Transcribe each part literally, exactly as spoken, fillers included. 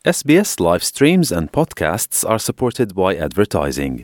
S B S live streams and podcasts are supported by advertising.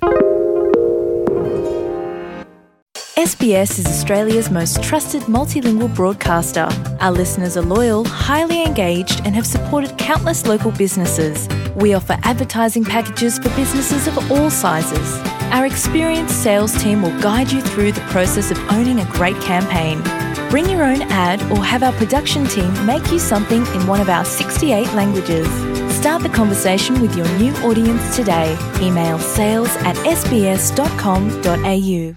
S B S is Australia's most trusted multilingual broadcaster. Our listeners are loyal, highly engaged, and have supported countless local businesses. We offer advertising packages for businesses of all sizes. Our experienced sales team will guide you through the process of owning a great campaign. Bring your own ad or have our production team make you something in one of our sixty-eight languages. Start the conversation with your new audience today. Email sales at s b s dot com dot a u.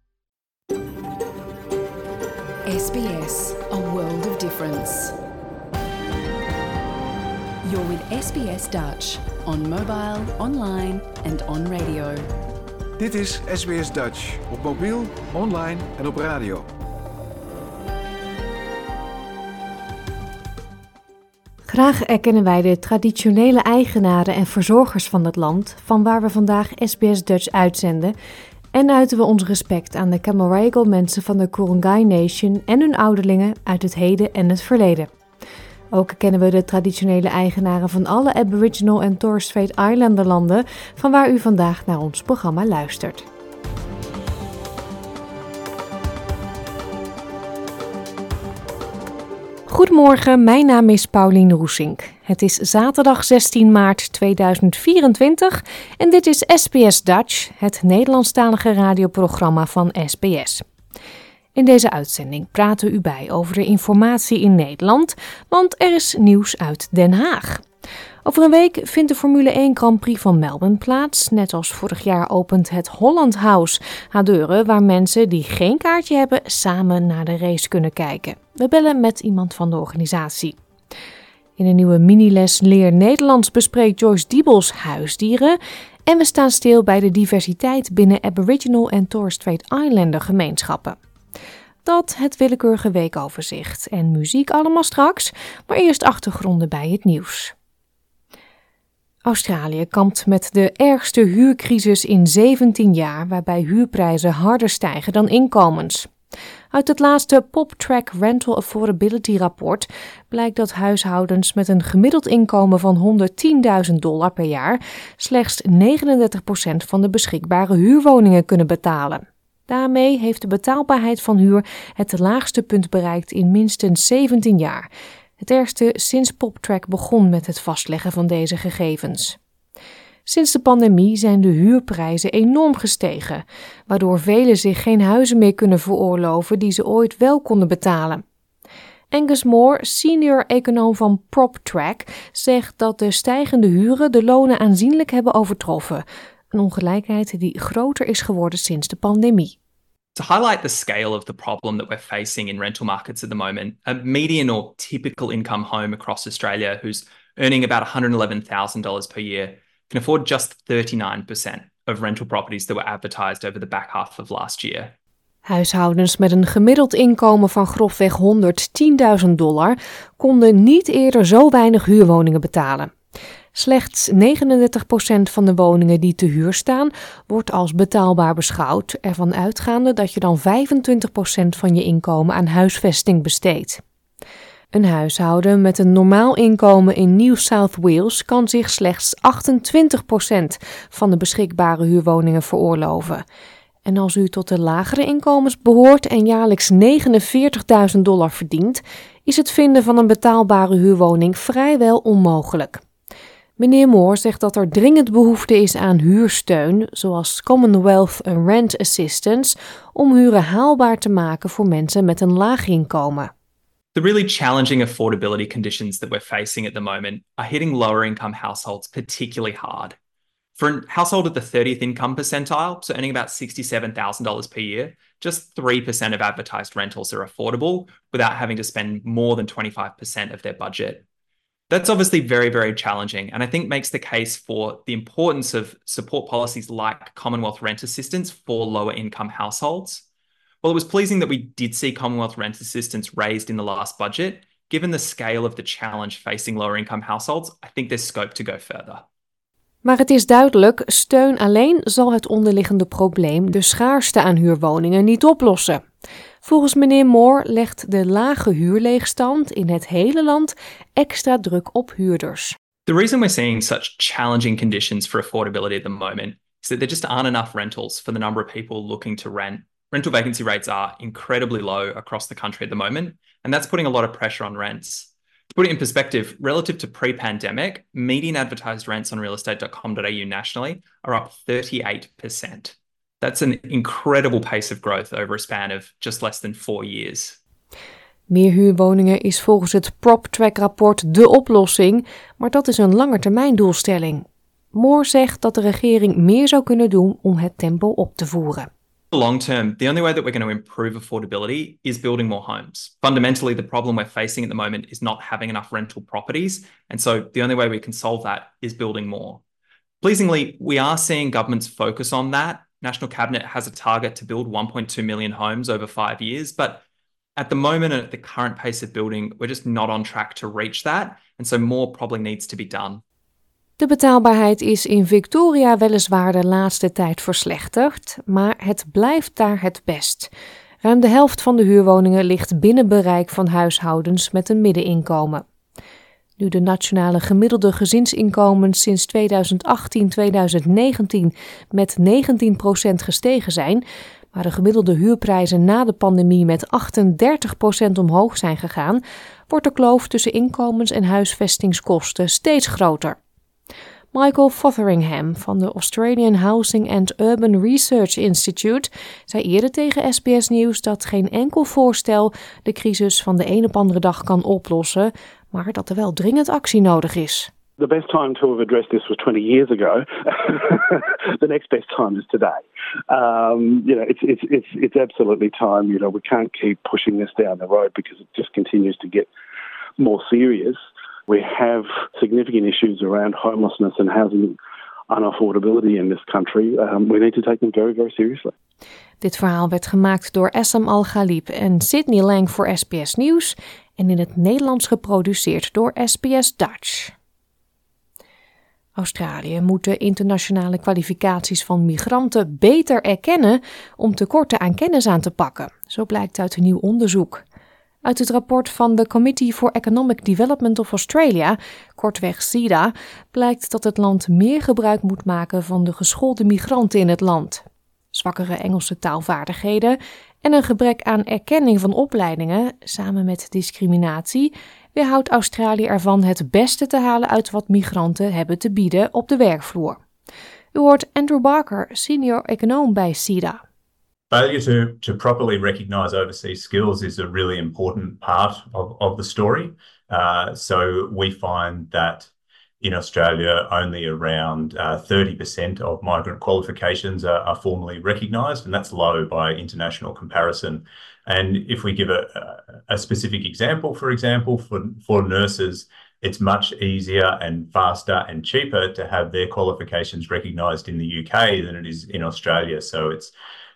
S B S, a world of difference. You're with S B S Dutch, on mobile, online and on radio. Dit is S B S Dutch, op mobiel, online en op radio. Graag erkennen wij de traditionele eigenaren en verzorgers van het land, van waar we vandaag S B S Dutch uitzenden, en uiten we ons respect aan de Camaragal mensen van de Ku-ring-gai Nation en hun ouderlingen uit het heden en het verleden. Ook kennen we de traditionele eigenaren van alle Aboriginal en Torres Strait Islander landen, van waar u vandaag naar ons programma luistert. Goedemorgen, mijn naam is Paulien Roesink. Het is zaterdag zestien maart tweeduizend vierentwintig en dit is S B S Dutch, het Nederlandstalige radioprogramma van S B S. In deze uitzending praten we u bij over de informatie in Nederland, want er is nieuws uit Den Haag. Over een week vindt de Formule één Grand Prix van Melbourne plaats. Net als vorig jaar opent het Holland House haar deuren, waar mensen die geen kaartje hebben samen naar de race kunnen kijken. We bellen met iemand van de organisatie. In een nieuwe miniles Leer Nederlands bespreekt Joyce Diebels huisdieren. En we staan stil bij de diversiteit binnen Aboriginal en Torres Strait Islander gemeenschappen. Dat het willekeurige weekoverzicht en muziek allemaal straks, maar eerst achtergronden bij het nieuws. Australië kampt met de ergste huurcrisis in zeventien jaar, waarbij huurprijzen harder stijgen dan inkomens. Uit het laatste PopTrack Rental Affordability rapport blijkt dat huishoudens met een gemiddeld inkomen van honderdtienduizend dollar per jaar slechts negenendertig procent van de beschikbare huurwoningen kunnen betalen. Daarmee heeft de betaalbaarheid van huur het laagste punt bereikt in minstens zeventien jaar. Het ergste sinds PopTrack begon met het vastleggen van deze gegevens. Sinds de pandemie zijn de huurprijzen enorm gestegen, waardoor velen zich geen huizen meer kunnen veroorloven die ze ooit wel konden betalen. Angus Moore, senior econoom van PropTrack, zegt dat de stijgende huren de lonen aanzienlijk hebben overtroffen. Een ongelijkheid die groter is geworden sinds de pandemie. To highlight the scale of the problem that we're facing in rental markets at the moment, a median or typical income home across Australia who's earning about one hundred eleven thousand dollars per year can afford just thirty-nine percent of rental properties that were advertised over the back half of last year. Huishoudens met een gemiddeld inkomen van grofweg honderdtienduizend dollar konden niet eerder zo weinig huurwoningen betalen. Slechts negenendertig procent van de woningen die te huur staan wordt als betaalbaar beschouwd, ervan uitgaande dat je dan vijfentwintig procent van je inkomen aan huisvesting besteedt. Een huishouden met een normaal inkomen in New South Wales kan zich slechts achtentwintig procent van de beschikbare huurwoningen veroorloven. En als u tot de lagere inkomens behoort en jaarlijks negenenveertigduizend dollar verdient, is het vinden van een betaalbare huurwoning vrijwel onmogelijk. Meneer Moore zegt dat er dringend behoefte is aan huursteun, zoals Commonwealth Rent Assistance, om huren haalbaar te maken voor mensen met een laag inkomen. The really challenging affordability conditions that we're facing at the moment are hitting lower income households particularly hard. For a household at the thirtieth income percentile, so earning about sixty-seven thousand dollars per year, just three percent of advertised rentals are affordable without having to spend more than twenty-five percent of their budget. That's obviously very, very challenging, and I think makes the case for the importance of support policies like Commonwealth Rent Assistance for lower income households. While it was pleasing that we did see Commonwealth Rent Assistance raised in the last budget, given the scale of the challenge facing lower income households, I think there's scope to go further. Maar het is duidelijk, steun alleen zal het onderliggende probleem, de schaarste aan huurwoningen, niet oplossen. Volgens meneer Moore legt de lage huurleegstand in het hele land extra druk op huurders. The reason we're seeing such challenging conditions for affordability at the moment is that there just aren't enough rentals for the number of people looking to rent. Rental vacancy rates are incredibly low across the country at the moment, and that's putting a lot of pressure on rents. To put it in perspective, relative to pre-pandemic, median advertised rents on real estate dot com dot a u nationally are up thirty-eight percent. That's an incredible pace of growth over a span of just less than four years. Meer huurwoningen is volgens het PropTrack-rapport de oplossing, maar dat is een langetermijndoelstelling. Moore zegt dat de regering meer zou kunnen doen om het tempo op te voeren. Long term, the only way that we're going to improve affordability is building more homes. Fundamentally, the problem we're facing at the moment is not having enough rental properties. And so the only way we can solve that is building more. Pleasingly, we are seeing governments focus on that. National Cabinet has a target to build one point two million homes over five years. But at the moment, at the current pace of building, we're just not on track to reach that. And so more probably needs to be done. De betaalbaarheid is in Victoria weliswaar de laatste tijd verslechterd, maar het blijft daar het best. Ruim de helft van de huurwoningen ligt binnen bereik van huishoudens met een middeninkomen. Nu de nationale gemiddelde gezinsinkomens sinds tweeduizend achttien tweeduizend negentien met negentien procent gestegen zijn, maar de gemiddelde huurprijzen na de pandemie met achtendertig procent omhoog zijn gegaan, wordt de kloof tussen inkomens en huisvestingskosten steeds groter. Michael Fotheringham van de Australian Housing and Urban Research Institute zei eerder tegen S B S Nieuws dat geen enkel voorstel de crisis van de een op andere dag kan oplossen, maar dat er wel dringend actie nodig is. The best time to have addressed this was twenty years ago. The next best time is today. Um, you know, it's it's it's it's absolutely time. You know, we can't keep pushing this down the road because it just continues to get more serious. We have significant issues around homelessness and housing unaffordability in this country. Um, we need to take them very, very seriously. Dit verhaal werd gemaakt door Essam Al-Ghalib en Sydney Lang voor S B S Nieuws en in het Nederlands geproduceerd door S B S Dutch. Australië moet de internationale kwalificaties van migranten beter erkennen om tekorten aan kennis aan te pakken. Zo blijkt uit een nieuw onderzoek. Uit het rapport van de Committee for Economic Development of Australia, kortweg C E D A, blijkt dat het land meer gebruik moet maken van de geschoolde migranten in het land. Zwakkere Engelse taalvaardigheden en een gebrek aan erkenning van opleidingen, samen met discriminatie, weerhoudt Australië ervan het beste te halen uit wat migranten hebben te bieden op de werkvloer. U hoort Andrew Barker, senior econoom bij C E D A. Failure to, to properly recognise overseas skills is a really important part of, of the story. Uh, so we find that in Australia only around uh, thirty percent of migrant qualifications are, are formally recognised, and that's low by international comparison. And if we give a, a specific example, for example, for, for nurses, it's much easier and faster and cheaper to have their qualifications recognised in the U K than it is in Australia. So it's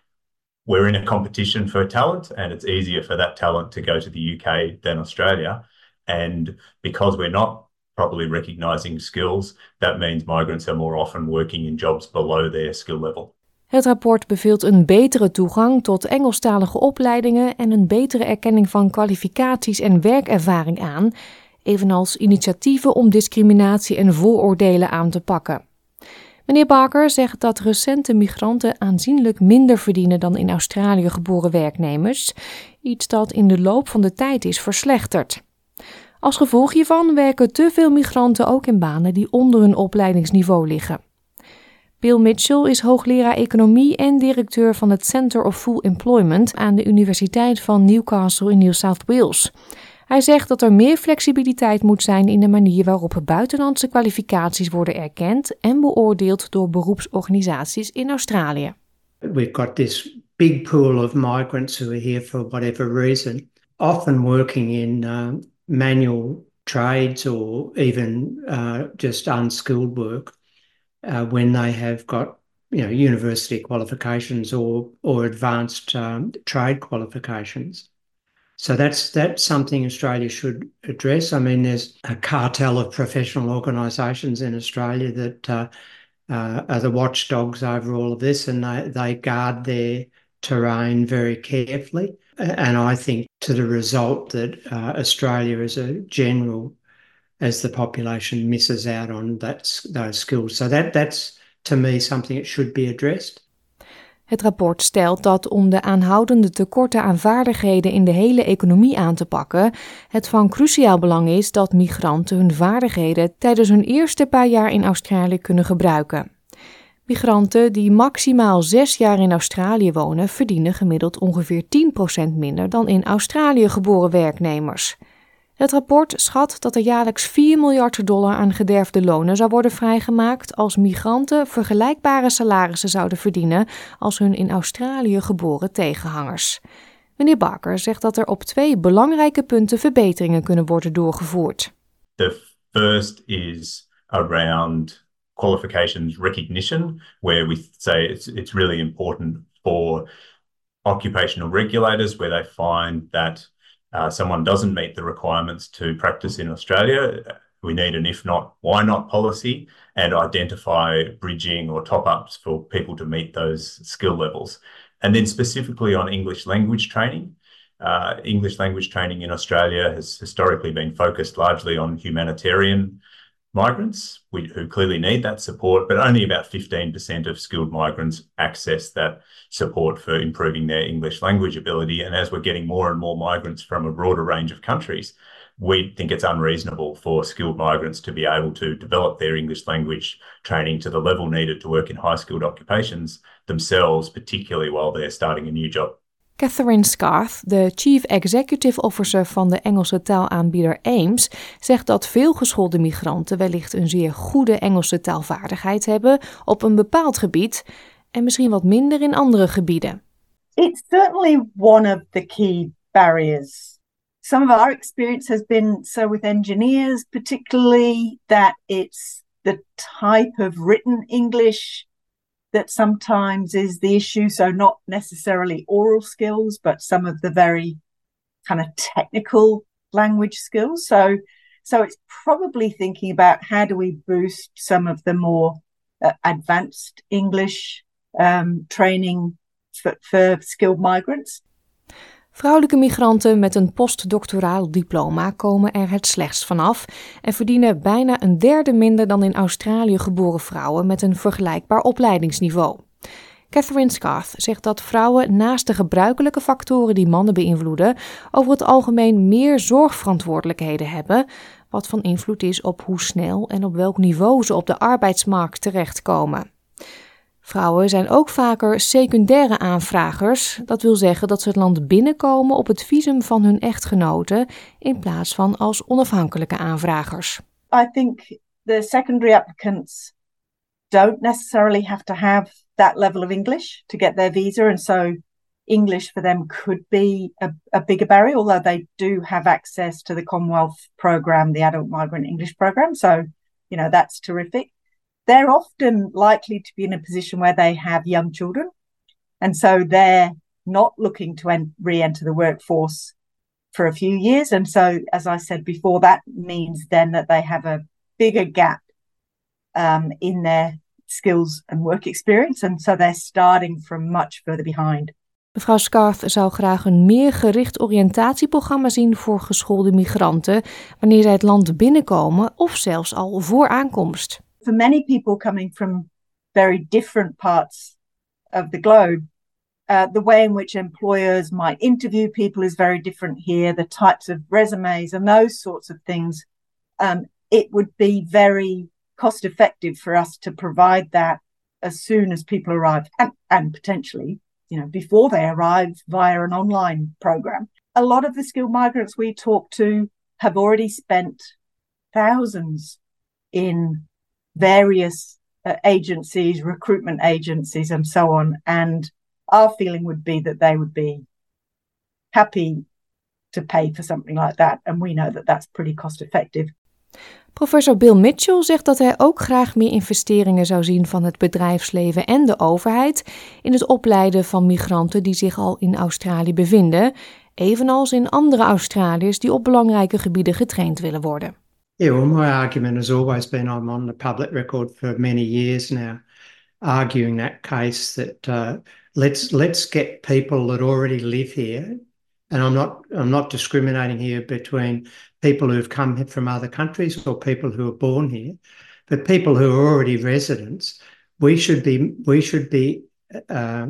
we're in a competition for talent, and it's easier for that talent to go to the U K than Australia. And because we're not properly recognising skills, that means migrants are more often working in jobs below their skill level. Het rapport beveelt een betere toegang tot Engelstalige opleidingen en een betere erkenning van kwalificaties en werkervaring aan, evenals initiatieven om discriminatie en vooroordelen aan te pakken. Meneer Barker zegt dat recente migranten aanzienlijk minder verdienen dan in Australië geboren werknemers, iets dat in de loop van de tijd is verslechterd. Als gevolg hiervan werken te veel migranten ook in banen die onder hun opleidingsniveau liggen. Bill Mitchell is hoogleraar economie en directeur van het Centre of Full Employment aan de Universiteit van Newcastle in New South Wales. Hij zegt dat er meer flexibiliteit moet zijn in de manier waarop buitenlandse kwalificaties worden erkend en beoordeeld door beroepsorganisaties in Australië. We've got this big pool of migrants who are here for whatever reason, often working in uh, manual trades or even uh, just unskilled work uh, when they have got, you know, university qualifications or or advanced um, trade qualifications. So that's that's something Australia should address. I mean, there's a cartel of professional organisations in Australia that uh, uh, are the watchdogs over all of this, and they, they guard their terrain very carefully. And I think to the result that uh, Australia as a general as the population misses out on that, those skills. So that, that's, to me, something that should be addressed. Het rapport stelt dat om de aanhoudende tekorten aan vaardigheden in de hele economie aan te pakken, het van cruciaal belang is dat migranten hun vaardigheden tijdens hun eerste paar jaar in Australië kunnen gebruiken. Migranten die maximaal zes jaar in Australië wonen, verdienen gemiddeld ongeveer tien procent minder dan in Australië geboren werknemers. Het rapport schat dat er jaarlijks vier miljard dollar aan gederfde lonen zou worden vrijgemaakt als migranten vergelijkbare salarissen zouden verdienen als hun in Australië geboren tegenhangers. Meneer Barker zegt dat er op twee belangrijke punten verbeteringen kunnen worden doorgevoerd. The first is around qualifications recognition, where we say it's, it's really important for occupational regulators where they find that Uh, someone doesn't meet the requirements to practice in Australia, we need an if not, why not policy and identify bridging or top-ups for people to meet those skill levels. And then specifically on English language training. Uh, English language training in Australia has historically been focused largely on humanitarian migrants we, who clearly need that support, but only about fifteen percent of skilled migrants access that support for improving their English language ability. And as we're getting more and more migrants from a broader range of countries, we think it's unreasonable for skilled migrants to be able to develop their English language training to the level needed to work in high-skilled occupations themselves, particularly while they're starting a new job. Catherine Scarth, de Chief Executive Officer van de Engelse taalaanbieder Ames, zegt dat veel geschoolde migranten wellicht een zeer goede Engelse taalvaardigheid hebben op een bepaald gebied en misschien wat minder in andere gebieden. It's certainly one of the key barriers. Some of our experience has been so with engineers particularly that it's the type of written English that sometimes is the issue. So not necessarily oral skills, but some of the very kind of technical language skills. So, so it's probably thinking about how do we boost some of the more uh, advanced English um, training for, for skilled migrants. Vrouwelijke migranten met een postdoctoraal diploma komen er het slechtst vanaf en verdienen bijna een derde minder dan in Australië geboren vrouwen met een vergelijkbaar opleidingsniveau. Catherine Scarth zegt dat vrouwen naast de gebruikelijke factoren die mannen beïnvloeden, over het algemeen meer zorgverantwoordelijkheden hebben, wat van invloed is op hoe snel en op welk niveau ze op de arbeidsmarkt terechtkomen. Vrouwen zijn ook vaker secundaire aanvragers. Dat wil zeggen dat ze het land binnenkomen op het visum van hun echtgenoten in plaats van als onafhankelijke aanvragers. I think the secondary applicants don't necessarily have to have that level of English to get their visa, and so English for them could be a, a bigger barrier, although they do have access to the Commonwealth program, the Adult Migrant English program. So, you know, that's terrific. They're often likely to be in a position where they have young children. And so they're not looking to en- re-enter the workforce for a few years. And so, as I said before, that means then that they have a bigger gap um, in their skills and work experience. And so they're starting from much further behind. Mevrouw Scarth zou graag een meer gericht oriëntatieprogramma zien voor geschoolde migranten wanneer zij het land binnenkomen of zelfs al voor aankomst. For many people coming from very different parts of the globe, uh, the way in which employers might interview people is very different here, the types of resumes and those sorts of things. Um, it would be very cost effective for us to provide that as soon as people arrive and, and potentially, you know, before they arrive via an online program. A lot of the skilled migrants we talk to have already spent thousands in various uh, agencies, recruitment agencies and so on. And our feeling would be that they would be happy to pay for something like that. And we know that that's pretty cost effective. Professor Bill Mitchell zegt dat hij ook graag meer investeringen zou zien van het bedrijfsleven en de overheid in het opleiden van migranten die zich al in Australië bevinden, evenals in andere Australiërs die op belangrijke gebieden getraind willen worden. Yeah, well, my argument has always been, I'm on the public record for many years now, arguing that case that uh, let's let's get people that already live here And I'm not I'm not discriminating here between people who've come from other countries or people who are born here, but people who are already residents, we should be we should be uh,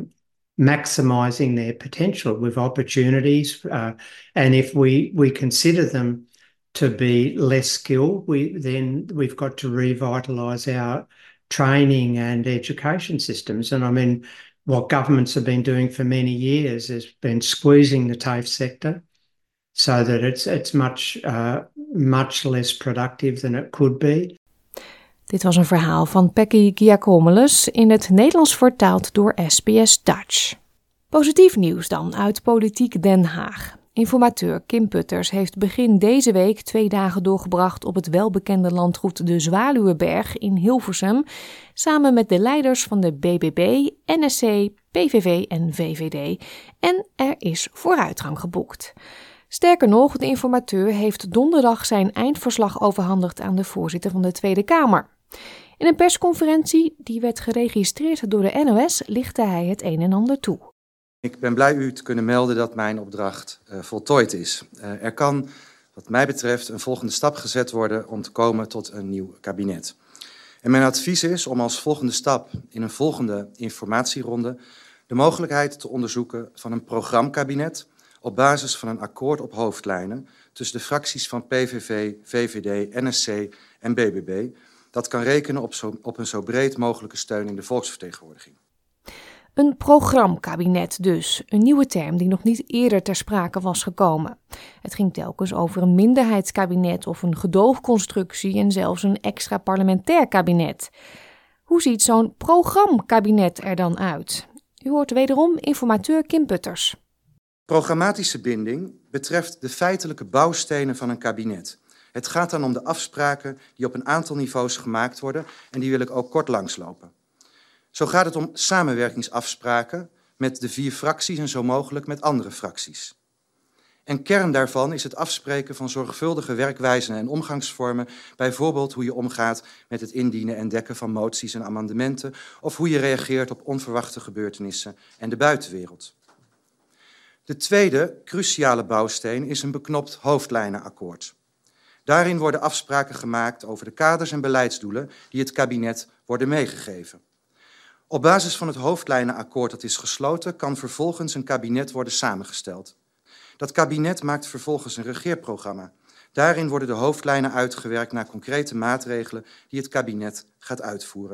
maximising their potential with opportunities, uh, and if we we consider them to be less skilled, we then we've got to revitalise our training and education systems. And I mean, what governments have been doing for many years has been squeezing the TAFE sector so that it's it's much uh, much less productive than it could be. Dit was een verhaal van Peggy Giacomelis in het Nederlands vertaald door S B S Dutch. Positief nieuws dan uit Politiek Den Haag. Informateur Kim Putters heeft begin deze week twee dagen doorgebracht op het welbekende landgoed de Zwaluwenberg in Hilversum, samen met de leiders van de B B B, N S C, P V V en V V D. En er is vooruitgang geboekt. Sterker nog, de informateur heeft donderdag zijn eindverslag overhandigd aan de voorzitter van de Tweede Kamer. In een persconferentie, die werd geregistreerd door de N O S, lichtte hij het een en ander toe. Ik ben blij u te kunnen melden dat mijn opdracht uh, voltooid is. Uh, er kan, wat mij betreft, een volgende stap gezet worden om te komen tot een nieuw kabinet. En mijn advies is om als volgende stap in een volgende informatieronde de mogelijkheid te onderzoeken van een programmakabinet op basis van een akkoord op hoofdlijnen tussen de fracties van P V V, V V D, N S C en B B B. Dat kan rekenen op, zo, op een zo breed mogelijke steun in de volksvertegenwoordiging. Een programmakabinet dus, een nieuwe term die nog niet eerder ter sprake was gekomen. Het ging telkens over een minderheidskabinet of een gedoogconstructie en zelfs een extra parlementair kabinet. Hoe ziet zo'n programmakabinet er dan uit? U hoort wederom informateur Kim Putters. Programmatische binding betreft de feitelijke bouwstenen van een kabinet. Het gaat dan om de afspraken die op een aantal niveaus gemaakt worden en die wil ik ook kort langslopen. Zo gaat het om samenwerkingsafspraken met de vier fracties en zo mogelijk met andere fracties. En kern daarvan is het afspreken van zorgvuldige werkwijzen en omgangsvormen, bijvoorbeeld hoe je omgaat met het indienen en dekken van moties en amendementen of hoe je reageert op onverwachte gebeurtenissen en de buitenwereld. De tweede cruciale bouwsteen is een beknopt hoofdlijnenakkoord. Daarin worden afspraken gemaakt over de kaders en beleidsdoelen die het kabinet worden meegegeven. Op basis van het hoofdlijnenakkoord dat is gesloten, kan vervolgens een kabinet worden samengesteld. Dat kabinet maakt vervolgens een regeerprogramma. Daarin worden de hoofdlijnen uitgewerkt naar concrete maatregelen die het kabinet gaat uitvoeren.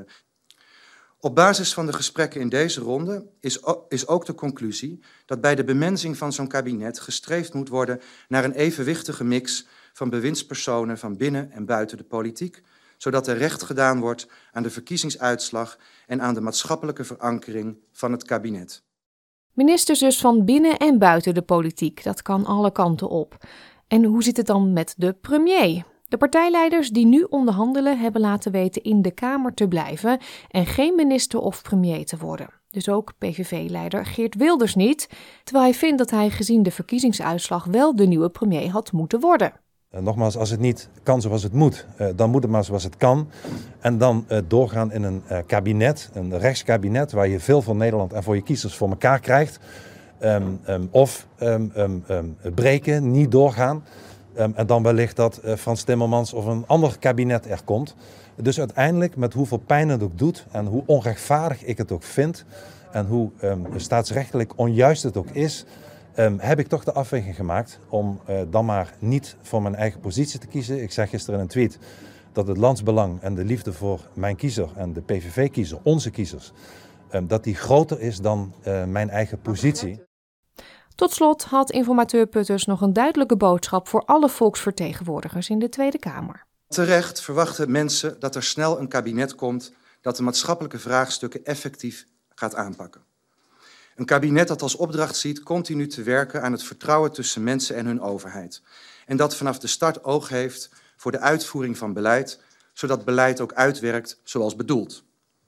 Op basis van de gesprekken in deze ronde is, is ook de conclusie dat bij de bemensing van zo'n kabinet gestreefd moet worden naar een evenwichtige mix van bewindspersonen van binnen en buiten de politiek, zodat er recht gedaan wordt aan de verkiezingsuitslag en aan de maatschappelijke verankering van het kabinet. Ministers dus van binnen en buiten de politiek, dat kan alle kanten op. En hoe zit het dan met de premier? De partijleiders die nu onderhandelen hebben laten weten in de Kamer te blijven en geen minister of premier te worden. Dus ook P V V-leider Geert Wilders niet, terwijl hij vindt dat hij gezien de verkiezingsuitslag wel de nieuwe premier had moeten worden. Uh, nogmaals, als het niet kan zoals het moet, uh, dan moet het maar zoals het kan. En dan uh, doorgaan in een uh, kabinet, een rechtskabinet, waar je veel voor Nederland en voor je kiezers voor elkaar krijgt. Um, um, of um, um, um, breken, niet doorgaan. Um, en dan wellicht dat uh, Frans Timmermans of een ander kabinet er komt. Dus uiteindelijk, met hoeveel pijn het ook doet en hoe onrechtvaardig ik het ook vind en hoe um, staatsrechtelijk onjuist het ook is, Um, heb ik toch de afweging gemaakt om uh, dan maar niet voor mijn eigen positie te kiezen. Ik zei gisteren in een tweet dat het landsbelang en de liefde voor mijn kiezer en de P V V-kiezer, onze kiezers, um, dat die groter is dan uh, mijn eigen positie. Tot slot had informateur Putters nog een duidelijke boodschap voor alle volksvertegenwoordigers in de Tweede Kamer. Terecht verwachten mensen dat er snel een kabinet komt dat de maatschappelijke vraagstukken effectief gaat aanpakken. Een kabinet dat als opdracht ziet continu te werken aan het vertrouwen tussen mensen en hun overheid. En dat vanaf de start oog heeft voor de uitvoering van beleid, zodat beleid ook uitwerkt zoals bedoeld.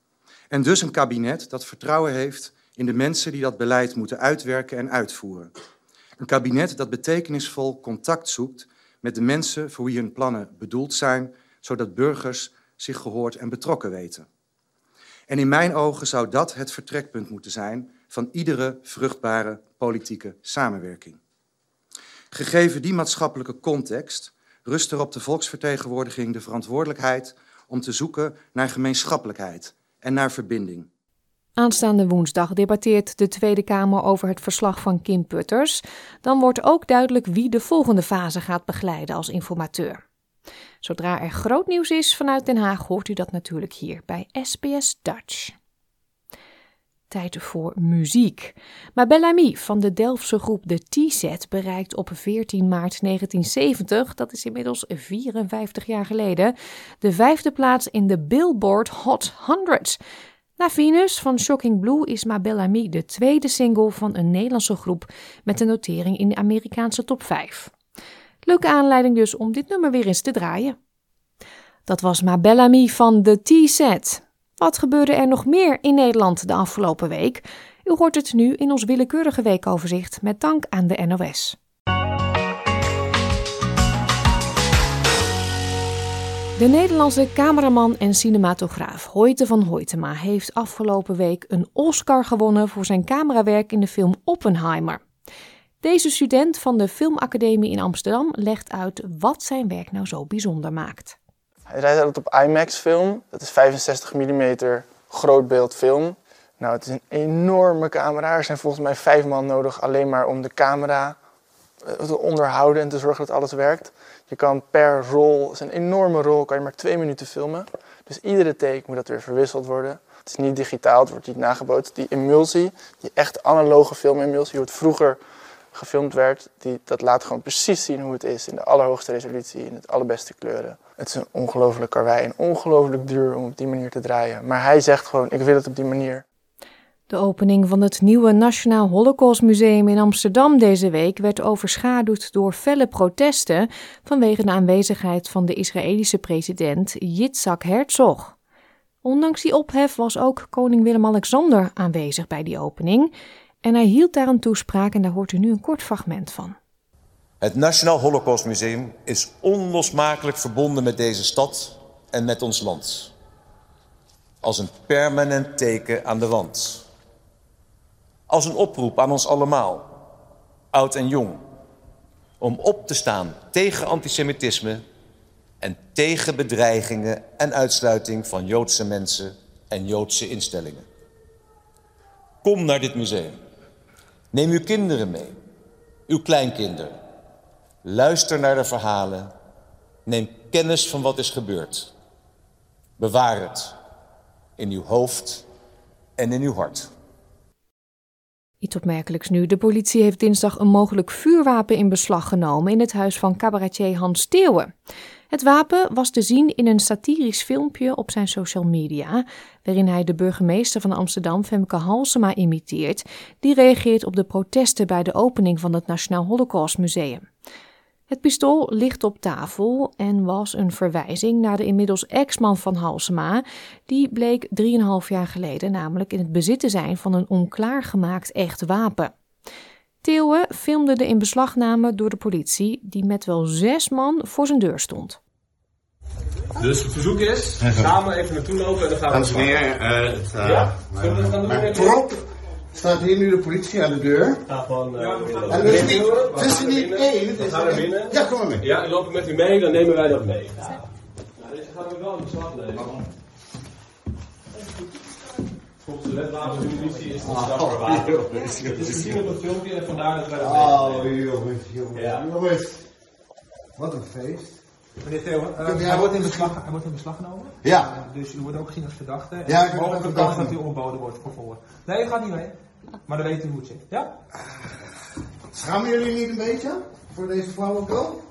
En dus een kabinet dat vertrouwen heeft in de mensen die dat beleid moeten uitwerken en uitvoeren. Een kabinet dat betekenisvol contact zoekt met de mensen voor wie hun plannen bedoeld zijn, zodat burgers zich gehoord en betrokken weten. En in mijn ogen zou dat het vertrekpunt moeten zijn van iedere vruchtbare politieke samenwerking. Gegeven die maatschappelijke context rust er op de volksvertegenwoordiging de verantwoordelijkheid om te zoeken naar gemeenschappelijkheid en naar verbinding. Aanstaande woensdag debatteert de Tweede Kamer over het verslag van Kim Putters. Dan wordt ook duidelijk wie de volgende fase gaat begeleiden als informateur. Zodra er groot nieuws is vanuit Den Haag, hoort u dat natuurlijk hier bij S B S Dutch. Tijd voor muziek. Mabel Lamy van de Delftse groep de T-Set bereikt op veertien maart negentien zeventig, dat is inmiddels vierenvijftig jaar geleden, de vijfde plaats in de Billboard Hot honderd. Na Venus van Shocking Blue is Mabel Lamy de tweede single van een Nederlandse groep met een notering in de Amerikaanse top vijf. Leuke aanleiding dus om dit nummer weer eens te draaien. Dat was Mabel Lamy van de T-Set. Wat gebeurde er nog meer in Nederland de afgelopen week? U hoort het nu in ons willekeurige weekoverzicht met dank aan de N O S. De Nederlandse cameraman en cinematograaf Hoyte van Hoytema heeft afgelopen week een Oscar gewonnen voor zijn camerawerk in de film Oppenheimer. Deze student van de Filmacademie in Amsterdam legt uit wat zijn werk nou zo bijzonder maakt. Hij draait dat op IMAX film, dat is vijfenzestig millimeter grootbeeld film. Nou, het is een enorme camera. Er zijn volgens mij vijf man nodig alleen maar om de camera te onderhouden en te zorgen dat alles werkt. Je kan per rol, het is een enorme rol, kan je maar twee minuten filmen. Dus iedere take moet dat weer verwisseld worden. Het is niet digitaal, het wordt niet nagebootst. Die emulsie, die echt analoge filmemulsie, hoe het vroeger gefilmd werd, die, dat laat gewoon precies zien hoe het is in de allerhoogste resolutie, in het allerbeste kleuren. Het is een ongelooflijk karwei en ongelooflijk duur om op die manier te draaien. Maar hij zegt gewoon, ik wil het op die manier. De opening van het nieuwe Nationaal Holocaust Museum in Amsterdam deze week werd overschaduwd door felle protesten vanwege de aanwezigheid van de Israëlische president Yitzhak Herzog. Ondanks die ophef was ook koning Willem-Alexander aanwezig bij die opening en hij hield daar een toespraak en daar hoort u nu een kort fragment van. Het Nationaal Holocaust Museum is onlosmakelijk verbonden met deze stad en met ons land. Als een permanent teken aan de wand. Als een oproep aan ons allemaal, oud en jong, om op te staan tegen antisemitisme en tegen bedreigingen en uitsluiting van Joodse mensen en Joodse instellingen. Kom naar dit museum. Neem uw kinderen mee, uw kleinkinderen. Luister naar de verhalen. Neem kennis van wat is gebeurd. Bewaar het in uw hoofd en in uw hart. Iets opmerkelijks nu. De politie heeft dinsdag een mogelijk vuurwapen in beslag genomen in het huis van cabaretier Hans Theeuwen. Het wapen was te zien in een satirisch filmpje op zijn social media, waarin hij de burgemeester van Amsterdam, Femke Halsema, imiteert. Die reageert op de protesten bij de opening van het Nationaal Holocaust Museum. Het pistool ligt op tafel en was een verwijzing naar de inmiddels ex-man van Halsema. Die bleek drieënhalf jaar geleden namelijk in het bezit te zijn van een onklaargemaakt echt wapen. Theeuwen filmde de inbeslagname door de politie, die met wel zes man voor zijn deur stond. Dus het verzoek is, samen even naartoe lopen en dan gaan we... Dames en heren, uh, het, uh, ja? Zullen we dat dan doen? mijn prop staat hier nu de politie aan de deur. Ga gewoon... Uh, ja, en er is niet, het is er niet één. We gaan naar binnen. Ja, kom maar mee. Ja, en lopen met u mee, dan nemen wij dat mee. Ja. Nou, deze gaan we wel in beslag nemen. Volgens de wet wapenmunitie is het een strafbaar wapen. Het is te zien op het filmpje en vandaar dat wij dat Oh, jongens, jongens, ja. jongens. Wat een feest. Meneer Theeuwen, uh, hij, wordt in beslag, hij wordt in beslag genomen. Ja. Uh, dus u wordt ook gezien als verdachte. En ja, ik heb mogelijk ook de kans dat u ontboden wordt vervolgen. Nee, u gaat niet mee. Maar dan weet u hoe het zit. Ja? Schamen jullie niet een beetje voor deze flauwekul?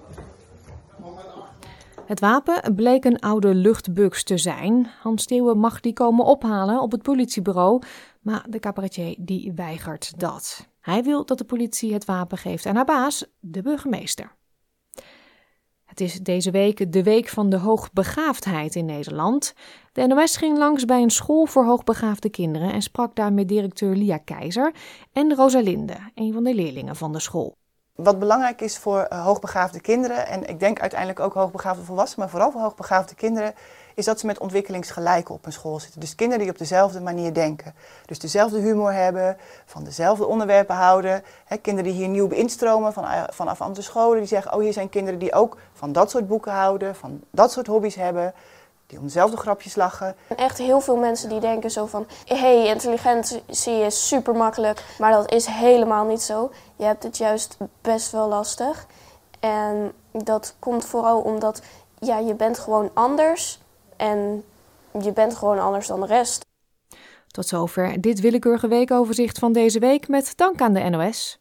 Het wapen bleek een oude luchtbuks te zijn. Hans Theeuwen mag die komen ophalen op het politiebureau, maar de cabaretier die weigert dat. Hij wil dat de politie het wapen geeft aan haar baas, de burgemeester. Het is deze week de week van de hoogbegaafdheid in Nederland. De N O S ging langs bij een school voor hoogbegaafde kinderen en sprak daar met directeur Lia Keizer en Rosalinde, een van de leerlingen van de school. Wat belangrijk is voor uh, hoogbegaafde kinderen, en ik denk uiteindelijk ook hoogbegaafde volwassenen, maar vooral voor hoogbegaafde kinderen, is dat ze met ontwikkelingsgelijken op een school zitten. Dus kinderen die op dezelfde manier denken. Dus dezelfde humor hebben, van dezelfde onderwerpen houden. He, kinderen die hier nieuw instromen van, vanaf andere scholen, die zeggen, oh, hier zijn kinderen die ook van dat soort boeken houden, van dat soort hobby's hebben, die om dezelfde grapjes lachen. Echt heel veel mensen die denken zo van, hé, hey, intelligentie is super makkelijk, maar dat is helemaal niet zo. Je hebt het juist best wel lastig. En dat komt vooral omdat ja, je bent gewoon anders en je bent gewoon anders dan de rest. Tot zover dit willekeurige weekoverzicht van deze week met dank aan de N O S.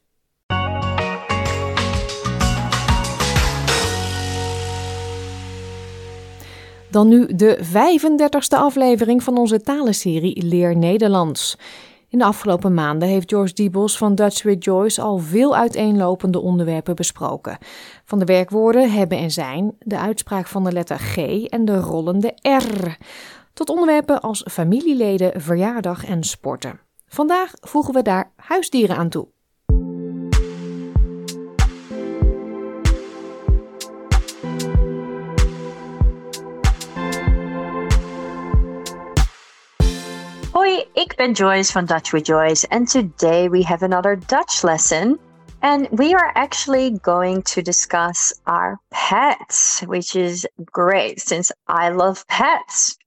Dan nu de vijfendertigste aflevering van onze talenserie Leer Nederlands. In de afgelopen maanden heeft Joyce Diebels van Dutch with Joyce al veel uiteenlopende onderwerpen besproken. Van de werkwoorden hebben en zijn, de uitspraak van de letter G en de rollende R. Tot onderwerpen als familieleden, verjaardag en sporten. Vandaag voegen we daar huisdieren aan toe. Hoi, ik ben Joyce van Dutch with Joyce and today we have another Dutch lesson and we are actually going to discuss our pets, which is great since I love pets.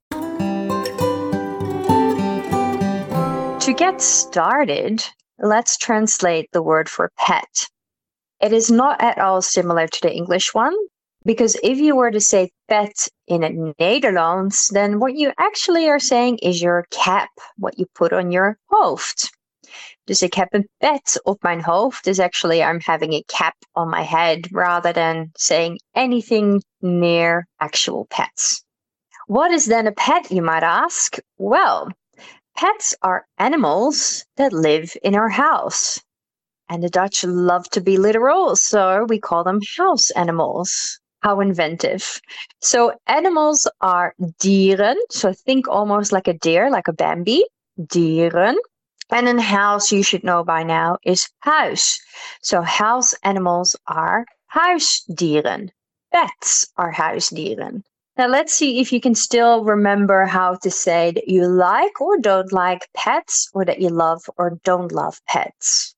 To get started, let's translate the word for pet. It is not at all similar to the English one. Because if you were to say pet in het Nederlands, then what you actually are saying is your cap, what you put on your hoofd. Dus ik heb een pet op mijn hoofd. Dus actually I'm having a cap on my head rather than saying anything near actual pets. What is then a pet, you might ask? Well, pets are animals that live in our house. And the Dutch love to be literal, so we call them house animals. How inventive. So animals are dieren. So think almost like a deer, like a Bambi. Dieren. And a house, you should know by now, is huis. So house animals are huisdieren. Pets are huisdieren. Now let's see if you can still remember how to say that you like or don't like pets, or that you love or don't love pets.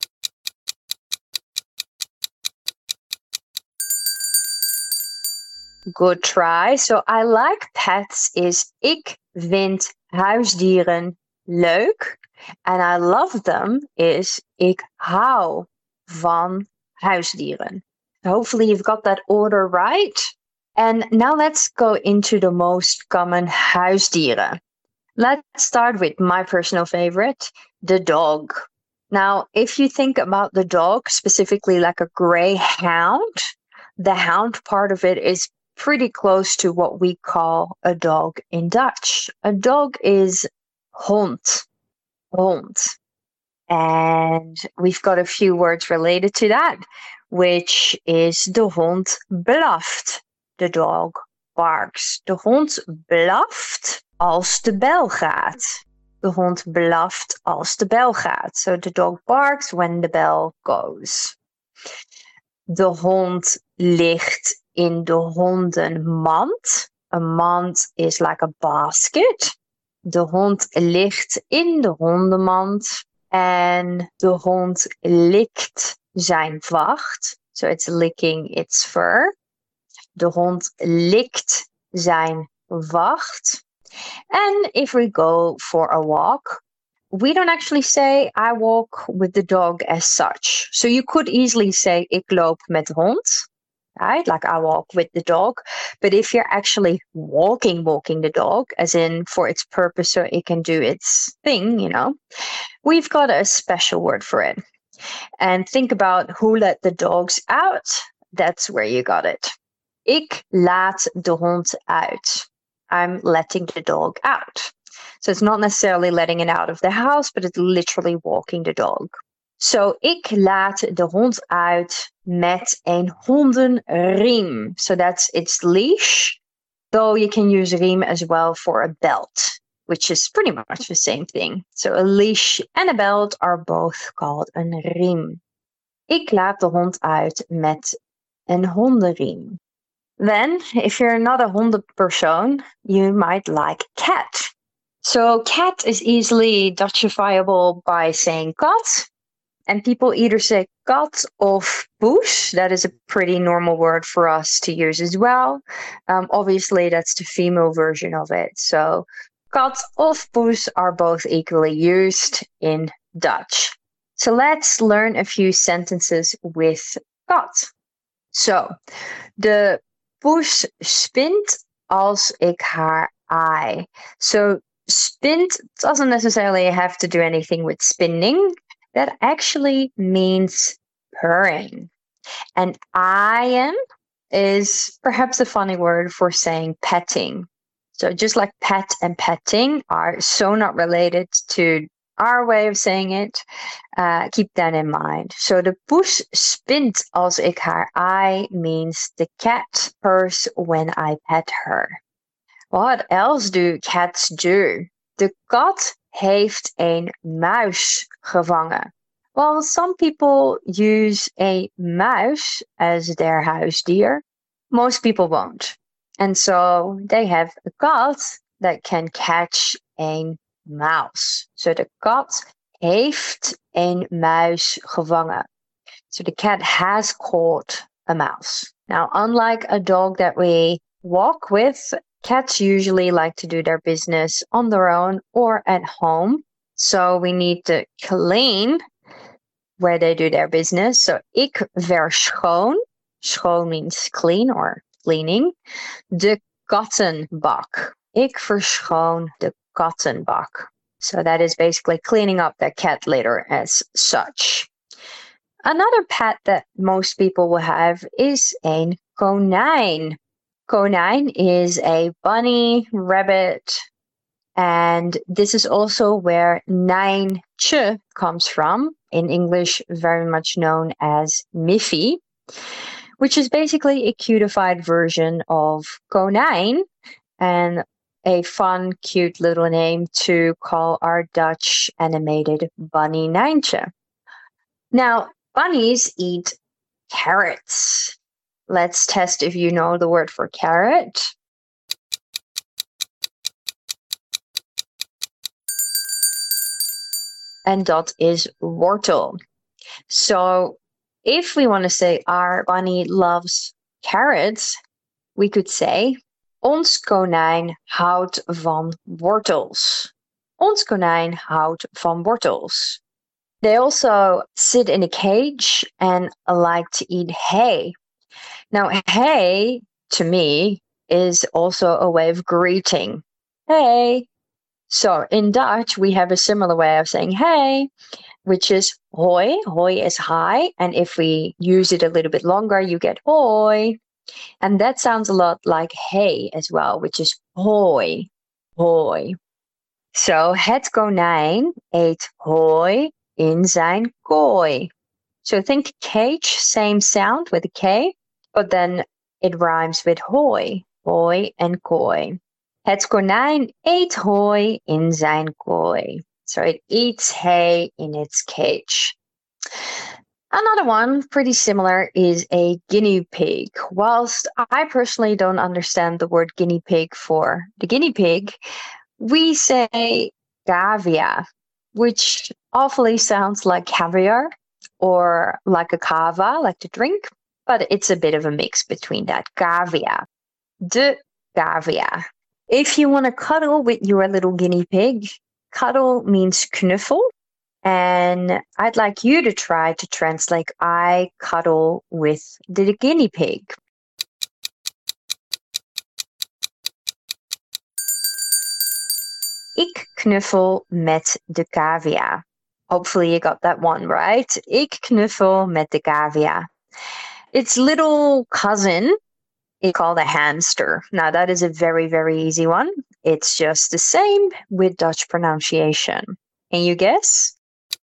Good try. So I like pets is ik vind huisdieren leuk. And I love them is ik hou van huisdieren. Hopefully you've got that order right. And now let's go into the most common huisdieren. Let's start with my personal favorite, the dog. Now, if you think about the dog, specifically like a greyhound, the hound part of it is pretty close to what we call a dog in Dutch. A dog is hond. Hond. And we've got a few words related to that, which is de hond blaft. The dog barks. De hond blaft als de bel gaat. De hond blaft als de bel gaat. So the dog barks when the bell goes. De hond ligt in de hondenmand. A mand is like a basket. De hond ligt in de hondenmand. En de hond likt zijn vacht. So it's licking its fur. De hond likt zijn vacht. And if we go for a walk, we don't actually say I walk with the dog as such. So you could easily say ik loop met de hond. Right? Like I walk with the dog. But if you're actually walking, walking the dog, as in for its purpose so it can do its thing, you know, we've got a special word for it. And think about who let the dogs out. That's where you got it. Ik laat de hond uit. I'm letting the dog out. So it's not necessarily letting it out of the house, but it's literally walking the dog. So ik laat de hond uit met een hondenriem. So that's its leash. Though you can use riem as well for a belt, which is pretty much the same thing. So a leash and a belt are both called een riem. Ik laat de hond uit met een hondenriem. Then, if you're not a hondenpersoon, you might like cat. So cat is easily Dutchifiable by saying kat. And people either say kat of poes. That is a pretty normal word for us to use as well. Um, obviously, that's the female version of it. So kat of poes are both equally used in Dutch. So let's learn a few sentences with kat. So, de poes spint als ik haar aai. So, spint doesn't necessarily have to do anything with spinning. That actually means purring. And aaien is perhaps a funny word for saying petting. So just like pet and petting are so not related to our way of saying it, uh, keep that in mind. So de poes spint als ik haar aai means the cat purrs when I pet her. What else do cats do? De kat heeft een muis gevangen. Well, some people use a mouse as their huisdier. Most people won't. And so they have a cat that can catch a mouse. So de kat heeft een muis gevangen. So the cat has caught a mouse. Now, unlike a dog that we walk with, cats usually like to do their business on their own or at home. So we need to clean where they do their business. So ik verschoon. Schoon means clean or cleaning. De kattenbak. Ik verschoon de kattenbak. So that is basically cleaning up their cat litter as such. Another pet that most people will have is een konijn. Konijn is a bunny, rabbit, and this is also where nijntje comes from, in English very much known as Miffy, which is basically a cutified version of konijn and a fun, cute little name to call our Dutch animated bunny Nijntje. Now, bunnies eat carrots. Let's test if you know the word for carrot. And that is wortel. So if we want to say our bunny loves carrots, we could say ons konijn houdt van wortels. Ons konijn houdt van wortels. They also sit in a cage and like to eat hay. Now, hey, to me, is also a way of greeting. Hey. So in Dutch, we have a similar way of saying hey, which is hoi. Hoi is hi. And if we use it a little bit longer, you get hoi. And that sounds a lot like hey as well, which is hoi. Hoi. So het konijn eet hoi in zijn kooi. So think cage, same sound with a K, but then it rhymes with hoi, hoi and kooi. Het konijn eet hoi in zijn kooi. So it eats hay in its cage. Another one, pretty similar, is a guinea pig. Whilst I personally don't understand the word guinea pig for the guinea pig, we say cavia, which awfully sounds like caviar or like a cava, like to drink, but it's a bit of a mix between that. Cavia. De cavia. If you want to cuddle with your little guinea pig, cuddle means knuffel. And I'd like you to try to translate I cuddle with the guinea pig. Ik knuffel met de cavia. Hopefully you got that one right. Ik knuffel met de cavia. Its little cousin is called a hamster. Now that is a very, very easy one. It's just the same with Dutch pronunciation. Can you guess?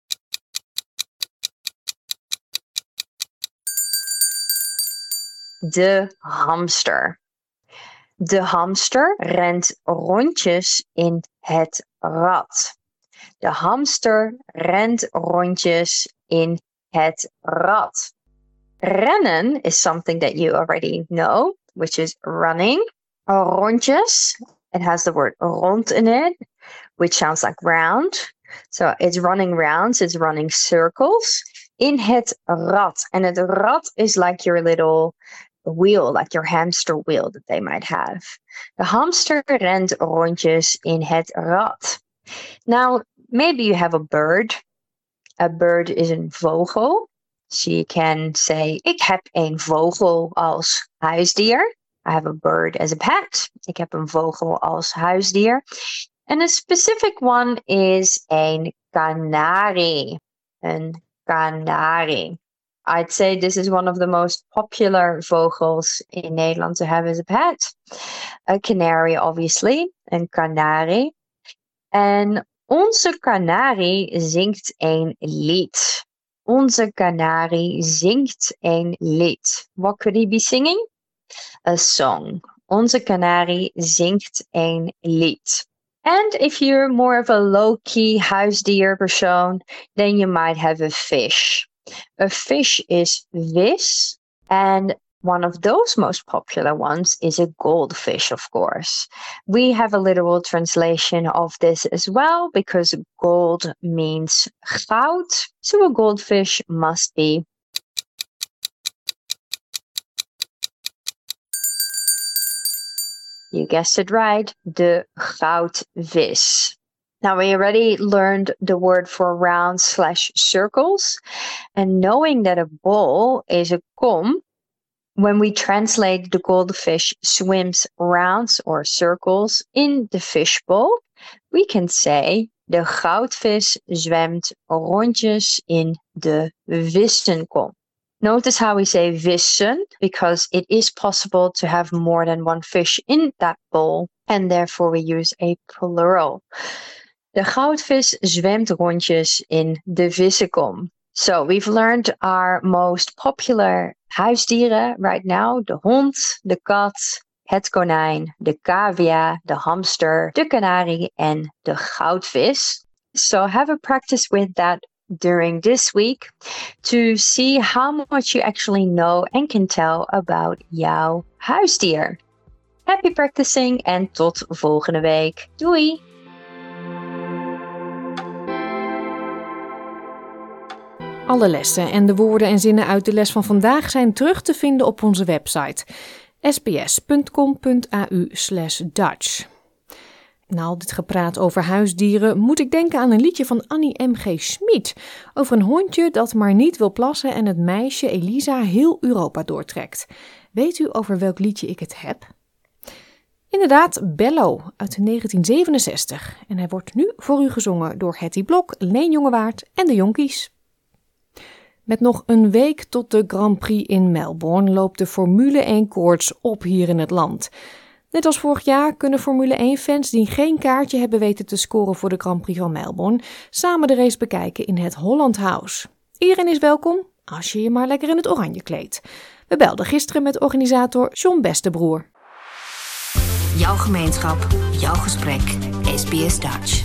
De hamster. De hamster rent rondjes in het rad. De hamster rent rondjes in het rad. Rennen is something that you already know. which is running. Rondjes, it has the word rond in it, which sounds like round. So it's running rounds, it's running circles. In het rad. And het rad is like your little wheel, like your hamster wheel that they might have. De hamster rent rondjes in het rad. Now, maybe you have a bird. A bird is een vogel. So you can say, ik heb een vogel als huisdier. I have a bird as a pet. Ik heb een vogel als huisdier. And a specific one is een kanarie. Een kanarie. I'd say this is one of the most popular vogels in Nederland to have as a pet. A canary, obviously. Een kanarie. En onze kanarie zingt een lied. Onze kanarie zingt een lied. What could he be singing? A song. Onze kanarie zingt een lied. And if you're more of a low-key huisdier persoon, then you might have a fish. A fish is vis, and one of those most popular ones is a goldfish, of course. We have a literal translation of this as well, because gold means goud, so a goldfish must be you guessed it right, de goudvis. Now we already learned the word for round slash circles. And knowing that a ball is a kom, when we translate the goldfish swims rounds or circles in the fishbowl, we can say de goudvis zwemt rondjes in de vissenkom. Notice how we say vissen, because it is possible to have more than one fish in that bowl, and therefore we use a plural. De goudvis zwemt rondjes in de vissenkom. So we've learned our most popular huisdieren right now. De hond, de kat, het konijn, de cavia, de hamster, de kanarie en de goudvis. So have a practice with that during this week to see how much you actually know and can tell about jouw huisdier. Happy practicing en tot volgende week. Doei! Alle lessen en de woorden en zinnen uit de les van vandaag zijn terug te vinden op onze website sbs.com.au slash Dutch. Na al dit gepraat over huisdieren moet ik denken aan een liedje van Annie M G Schmid over een hondje dat maar niet wil plassen en het meisje Elisa heel Europa doortrekt. Weet u over welk liedje ik het heb? Inderdaad, Bello uit negentien zevenenzestig. En hij wordt nu voor u gezongen door Hetty Blok, Leen Jongewaard en de Jonkies. Met nog een week tot de Grand Prix in Melbourne loopt de Formule één koorts op hier in het land. Net als vorig jaar kunnen Formule één-fans die geen kaartje hebben weten te scoren voor de Grand Prix van Melbourne samen de race bekijken in het Holland House. Iedereen is welkom als je je maar lekker in het oranje kleedt. We belden gisteren met organisator John Bestebroer. Jouw gemeenschap, jouw gesprek, S B S Dutch.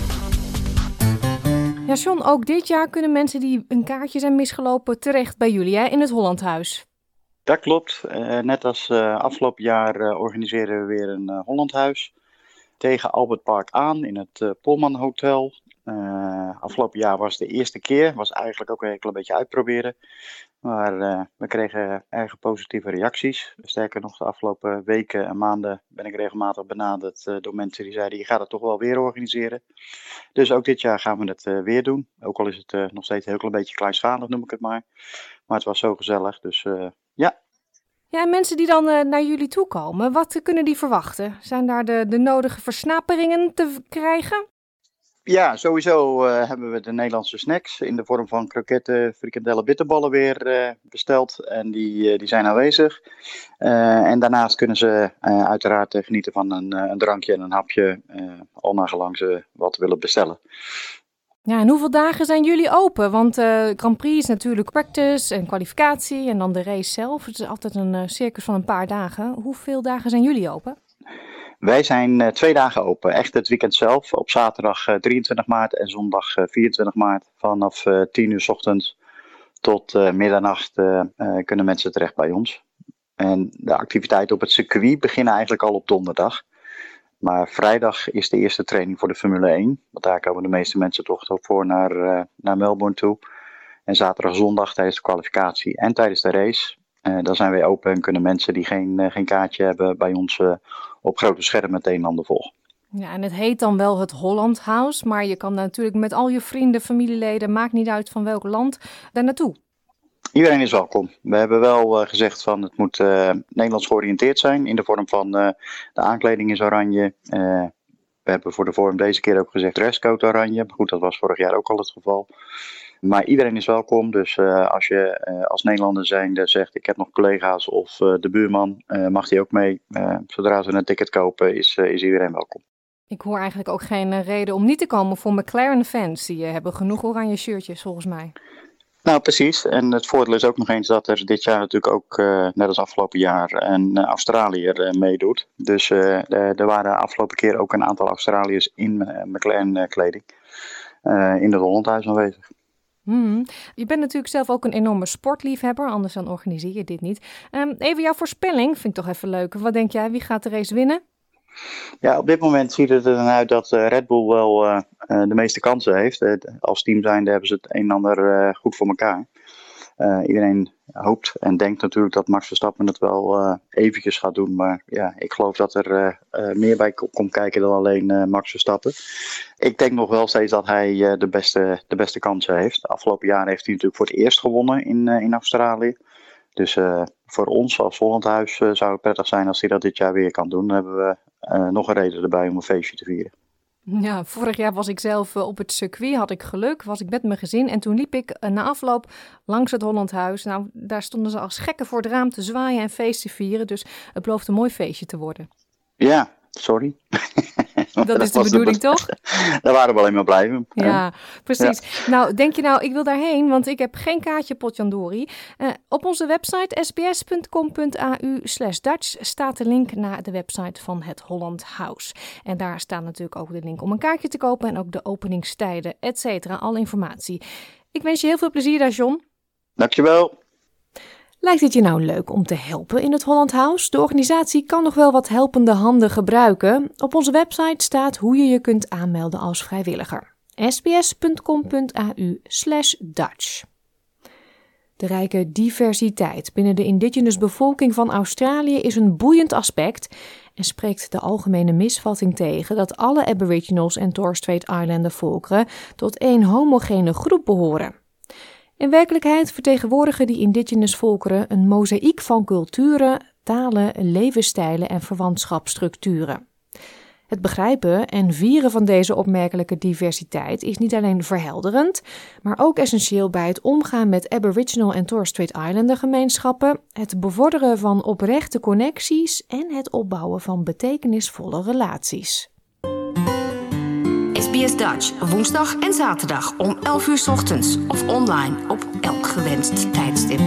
Ja, John, ook dit jaar kunnen mensen die een kaartje zijn misgelopen terecht bij jullie hè, in het Hollandhuis. Dat klopt. Uh, net als uh, afgelopen jaar uh, organiseren we weer een uh, Hollandhuis tegen Albert Park aan in het uh, Polman Hotel. Uh, afgelopen jaar was de eerste keer, was eigenlijk ook een beetje uitproberen. Maar uh, we kregen erg positieve reacties. Sterker nog, de afgelopen weken en maanden ben ik regelmatig benaderd uh, door mensen die zeiden, je gaat het toch wel weer organiseren. Dus ook dit jaar gaan we het uh, weer doen. Ook al is het uh, nog steeds een heel klein beetje kleinschalig, noem ik het maar. Maar het was zo gezellig, dus uh, ja. Ja, en mensen die dan uh, naar jullie toe komen, wat kunnen die verwachten? Zijn daar de, de nodige versnaperingen te krijgen? Ja, sowieso uh, hebben we de Nederlandse snacks in de vorm van kroketten, frikandellen, bitterballen weer uh, besteld. En die, uh, die zijn aanwezig. Uh, en daarnaast kunnen ze uh, uiteraard uh, genieten van een, uh, een drankje en een hapje, uh, al naar gelang ze wat willen bestellen. Ja, en hoeveel dagen zijn jullie open? Want uh, Grand Prix is natuurlijk practice en kwalificatie en dan de race zelf. Het is altijd een uh, circus van een paar dagen. Hoeveel dagen zijn jullie open? Wij zijn uh, twee dagen open. Echt het weekend zelf. Op zaterdag uh, drieëntwintig maart en zondag uh, vierentwintig maart. Vanaf uh, tien uur 's ochtends tot uh, middernacht uh, uh, kunnen mensen terecht bij ons. En de activiteiten op het circuit beginnen eigenlijk al op donderdag. Maar vrijdag is de eerste training voor de Formule één. Want daar komen de meeste mensen toch voor naar, uh, naar Melbourne toe. En zaterdag en zondag tijdens de kwalificatie en tijdens de race. Uh, dan zijn wij open en kunnen mensen die geen, uh, geen kaartje hebben bij ons uh, op grote schermen het een en ander volgen. Ja, en het heet dan wel het Holland House, maar je kan natuurlijk met al je vrienden, familieleden, maakt niet uit van welk land, daar naartoe. Iedereen is welkom. We hebben wel uh, gezegd van het moet uh, Nederlands georiënteerd zijn in de vorm van uh, de aankleding is oranje. Uh, we hebben voor de vorm deze keer ook gezegd dresscode oranje. Maar goed, dat was vorig jaar ook al het geval. Maar iedereen is welkom, dus uh, als je uh, als Nederlander zijnde zegt ik heb nog collega's of uh, de buurman, uh, mag die ook mee. Uh, zodra ze een ticket kopen is, uh, is iedereen welkom. Ik hoor eigenlijk ook geen uh, reden om niet te komen voor McLaren-fans. Die uh, hebben genoeg oranje shirtjes volgens mij. Nou, precies. En het voordeel is ook nog eens dat er dit jaar natuurlijk ook, uh, net als afgelopen jaar, een uh, Australiër uh, meedoet. Dus uh, er waren afgelopen keer ook een aantal Australiërs in uh, McLaren-kleding uh, in het Hollandhuis aanwezig. Hmm. Je bent natuurlijk zelf ook een enorme sportliefhebber, anders dan organiseer je dit niet. Um, even jouw voorspelling, vind ik toch even leuk. Wat denk jij, wie gaat de race winnen? Ja, op dit moment ziet het er dan uit dat uh, Red Bull wel uh, uh, de meeste kansen heeft. Uh, als team zijnde hebben ze het een en ander uh, goed voor elkaar. Uh, iedereen hoopt en denkt natuurlijk dat Max Verstappen het wel uh, eventjes gaat doen. Maar ja, ik geloof dat er uh, uh, meer bij komt kijken dan alleen uh, Max Verstappen. Ik denk nog wel steeds dat hij uh, de, beste, de beste kansen heeft. De afgelopen jaren heeft hij natuurlijk voor het eerst gewonnen in, uh, in Australië. Dus uh, voor ons als Hollandhuis uh, zou het prettig zijn als hij dat dit jaar weer kan doen. Dan hebben we uh, nog een reden erbij om een feestje te vieren. Ja, vorig jaar was ik zelf uh, op het circuit, had ik geluk, was ik met mijn gezin. En toen liep ik uh, na afloop langs het Hollandhuis. Nou, daar stonden ze als gekken voor het raam te zwaaien en feest te vieren. Dus het belooft een mooi feestje te worden. Ja, sorry. Dat, dat is de bedoeling, de... toch? Daar waren we alleen maar blij mee. Ja, precies. Ja. Nou, denk je nou, ik wil daarheen, want ik heb geen kaartje potjandori. Uh, op onze website sbs.com.au slash Dutch staat de link naar de website van het Holland House. En daar staat natuurlijk ook de link om een kaartje te kopen en ook de openingstijden, et cetera. Alle informatie. Ik wens je heel veel plezier daar, John. Dankjewel. Lijkt het je nou leuk om te helpen in het Holland House? De organisatie kan nog wel wat helpende handen gebruiken. Op onze website staat hoe je je kunt aanmelden als vrijwilliger. sbs.com.au slash Dutch. De rijke diversiteit binnen de indigenous bevolking van Australië is een boeiend aspect en spreekt de algemene misvatting tegen dat alle Aboriginals en Torres Strait Islander volkeren tot één homogene groep behoren. In werkelijkheid vertegenwoordigen die indigenous volkeren een mozaïek van culturen, talen, levensstijlen en verwantschapsstructuren. Het begrijpen en vieren van deze opmerkelijke diversiteit is niet alleen verhelderend, maar ook essentieel bij het omgaan met Aboriginal en Torres Strait Islander gemeenschappen, het bevorderen van oprechte connecties en het opbouwen van betekenisvolle relaties. S B S Dutch, woensdag en zaterdag om elf uur 's ochtends of online op elk gewenst tijdstip.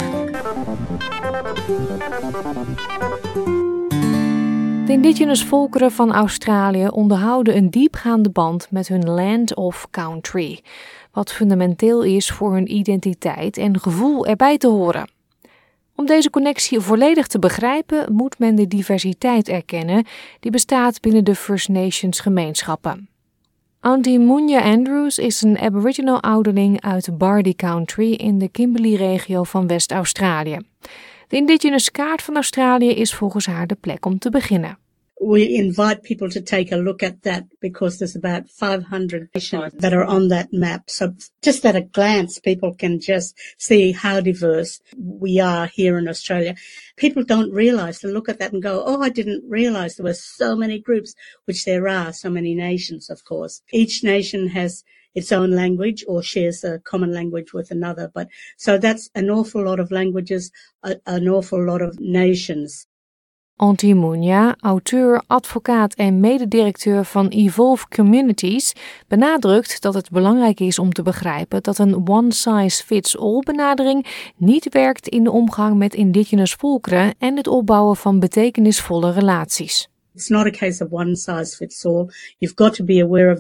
De indigenous volkeren van Australië onderhouden een diepgaande band met hun land of country, wat fundamenteel is voor hun identiteit en gevoel erbij te horen. Om deze connectie volledig te begrijpen, moet men de diversiteit erkennen die bestaat binnen de First Nations gemeenschappen. Auntie Munya Andrews is een Aboriginal ouderling uit Bardi Country in de Kimberley-regio van West-Australië. De indigenous kaart van Australië is volgens haar de plek om te beginnen. We invite people to take a look at that because there's about five hundred nations that are on that map. So just at a glance, people can just see how diverse we are here in Australia. People don't realize, to look at that and go, oh, I didn't realize there were so many groups, which there are, so many nations, of course. Each nation has its own language or shares a common language with another. But so that's an awful lot of languages, a, an awful lot of nations. Auntie Munya, auteur, advocaat en mededirecteur van Evolve Communities, benadrukt dat het belangrijk is om te begrijpen dat een one-size-fits-all benadering niet werkt in de omgang met indigenous volkeren en het opbouwen van betekenisvolle relaties. It's not a case of one size fits all. You've got to be aware of this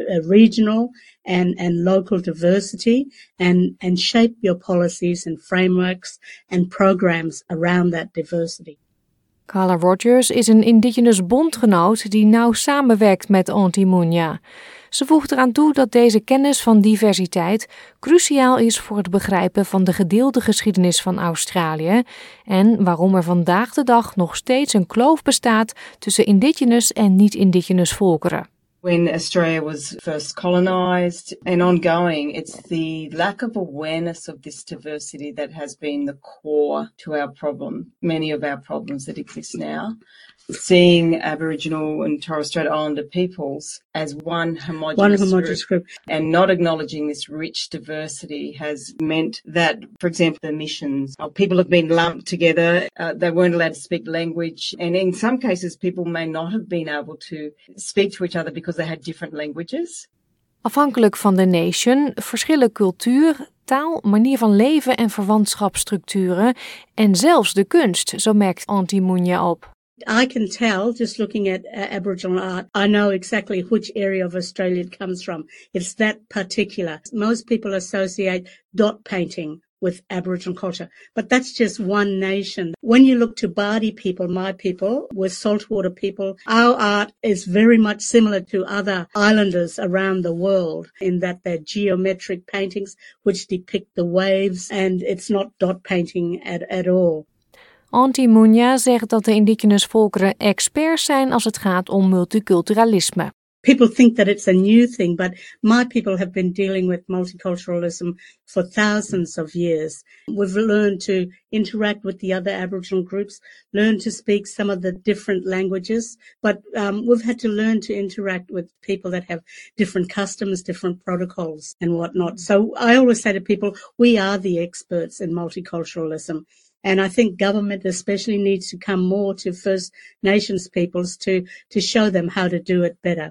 uh, regional and, and local diversity and, and shape your policies and frameworks and programs around that diversity. Carla Rogers is een indigenous bondgenoot die nauw samenwerkt met Aunty Munya. Ze voegt eraan toe dat deze kennis van diversiteit cruciaal is voor het begrijpen van de gedeelde geschiedenis van Australië en waarom er vandaag de dag nog steeds een kloof bestaat tussen indigenous en niet-indigenous volkeren. When Australia was first colonised and ongoing, it's the lack of awareness of this diversity that has been the core to our problem, many of our problems that exist now. Seeing Aboriginal and Torres Strait Islander peoples as one homogenous, one homogenous group. group and not acknowledging this rich diversity has meant that, for example, the missions, uh, people have been lumped together, uh, they weren't allowed to speak language, and in some cases people may not have been able to speak to each other because they had different languages. Afhankelijk van de nation verschillen cultuur, taal, manier van leven en verwantschapsstructuren en zelfs de kunst, zo merkt Aunty Munya op. I can tell just looking at uh, Aboriginal art, I know exactly which area of Australia it comes from. It's that particular. Most people associate dot painting with Aboriginal culture, but that's just one nation. When you look to Bardi people, my people, we're saltwater people, our art is very much similar to other islanders around the world in that they're geometric paintings which depict the waves, and it's not dot painting at, at all. Aunty Munya zegt dat de indigenous volkeren experts zijn als het gaat om multiculturalisme. People think that it's a new thing, but my people have been dealing with multiculturalism for thousands of years. We've learned to interact with the other Aboriginal groups, learn to speak some of the different languages, but um, we've had to learn to interact with people that have different customs, different protocols and whatnot. So I always say to people, we are the experts in multiculturalism. And I think government especially needs to come more to First Nations peoples to, to show them how to do it better.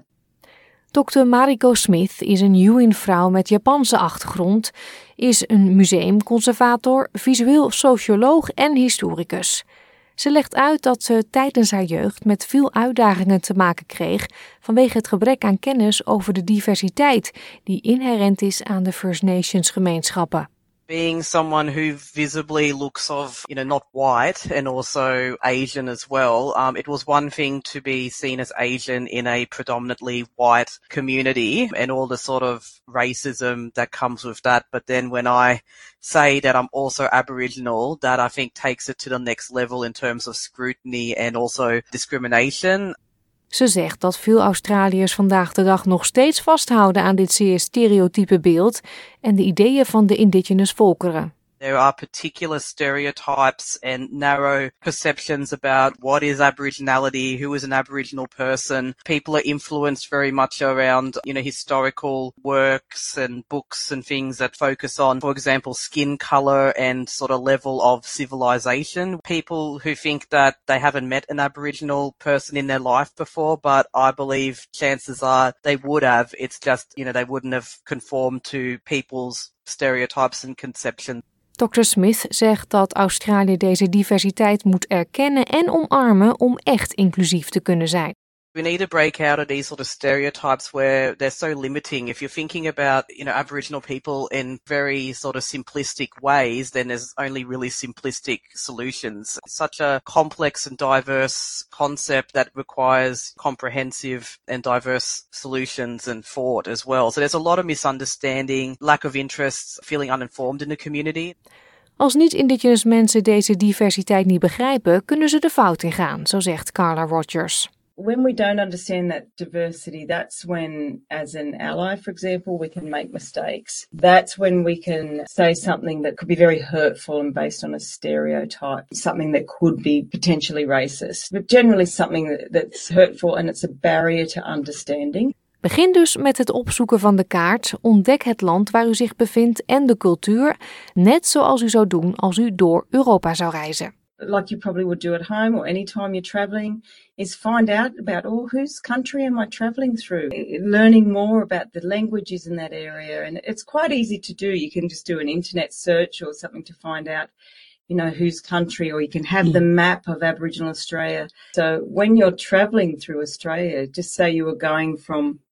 dokter Mariko Smith is een Yuin-vrouw met Japanse achtergrond, is een museumconservator, visueel socioloog en historicus. Ze legt uit dat ze tijdens haar jeugd met veel uitdagingen te maken kreeg vanwege het gebrek aan kennis over de diversiteit die inherent is aan de First Nations gemeenschappen. Being someone who visibly looks of, you know, not white and also Asian as well, um, it was one thing to be seen as Asian in a predominantly white community and all the sort of racism that comes with that. But then when I say that I'm also Aboriginal, that I think takes it to the next level in terms of scrutiny and also discrimination. Ze zegt dat veel Australiërs vandaag de dag nog steeds vasthouden aan dit zeer stereotype beeld en de ideeën van de indigenous volkeren. There are particular stereotypes and narrow perceptions about what is Aboriginality, who is an Aboriginal person. People are influenced very much around, you know, historical works and books and things that focus on, for example, skin color and sort of level of civilization. People who think that they haven't met an Aboriginal person in their life before, but I believe chances are they would have. It's just, you know, they wouldn't have conformed to people's stereotypes and conceptions. dokter Smith zegt dat Australië deze diversiteit moet erkennen en omarmen om echt inclusief te kunnen zijn. We need to break out of these sort of stereotypes where they're so limiting. If you're thinking about, you know, Aboriginal people in very sort of simplistic ways, then there's only really simplistic solutions. It's such a complex and diverse concept that requires comprehensive and diverse solutions and thought as well. So there's a lot of misunderstanding, lack of interest, feeling uninformed in the community. Als niet-indigenous mensen deze diversiteit niet begrijpen, kunnen ze de fout ingaan, zo zegt Carla Rogers. When we don't understand that diversity, that's when, as an ally, for example, we can make mistakes. That's when we can say something that could be very hurtful and based on a stereotype, something that could be potentially racist, but generally something that, that's hurtful and it's a barrier to understanding. Begin dus met het opzoeken van de kaart, ontdek het land waar u zich bevindt en de cultuur, net zoals u zou doen als u door Europa zou reizen. Like you probably would do at home or anytime you're traveling, is find out about, oh, whose country am I traveling through? Learning more about the languages in that area. And it's quite easy to do. You can just do an internet search or something to find out, you know, whose country, or you can have the map of Aboriginal Australia. So when you're traveling through Australia, just say you were going from